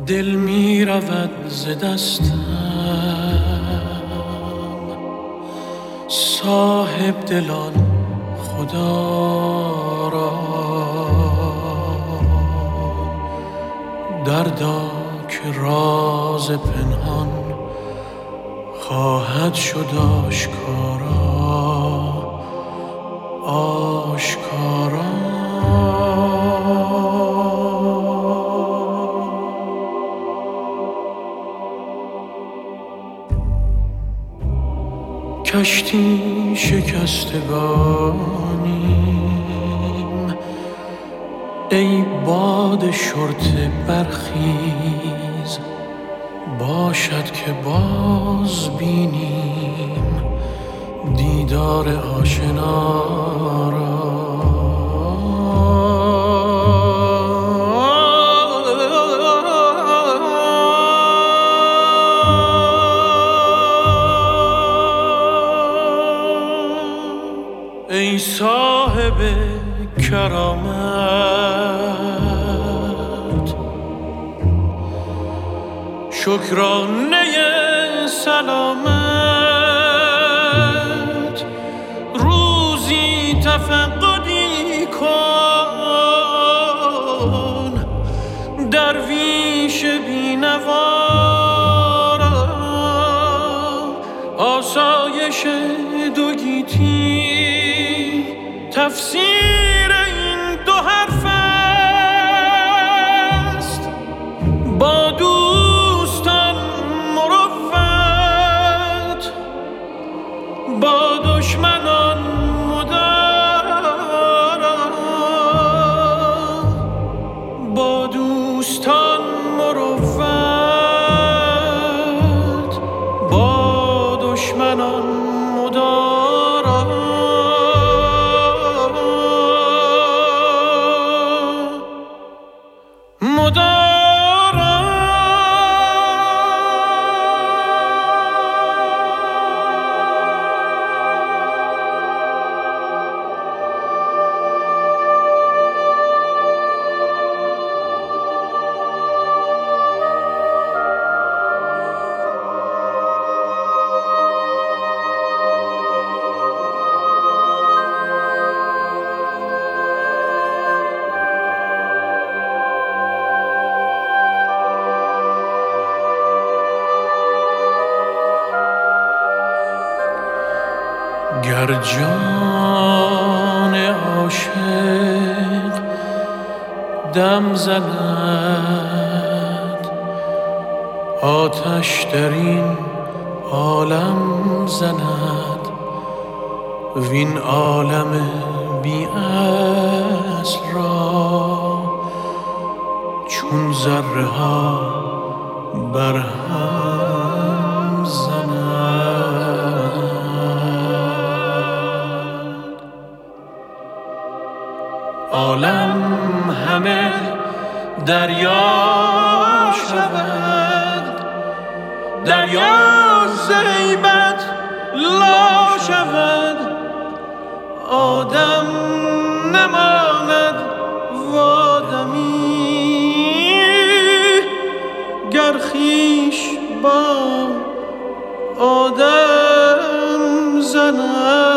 دل می رود ز دستم، صاحب دلان خدا را دردا که راز پنهان خواهد شد آشکارا آشکارا. کشتی شکستگانیم، ای باد شرطه برخیز، باشد که باز بینیم دیدار آشنا را. ای صاحب کرامت، شکرانه سلامت، روزی تفقدی کن درویش بینوارا. آسایش دو گیتی تفسیر این دو حرف است، با دوستان مروت، با دشمنان مدارا. با دوستان مروت، با دشمنان مدارا. گر جان عاشق دم زند، آتش در این عالم زند، وین عالم بی اصل را چون ذره ها برهم زند. عالم همه دریا شود، دریا ز هیبت لا شود. آدم نماند و آدمی، گر خویش با آدم زند.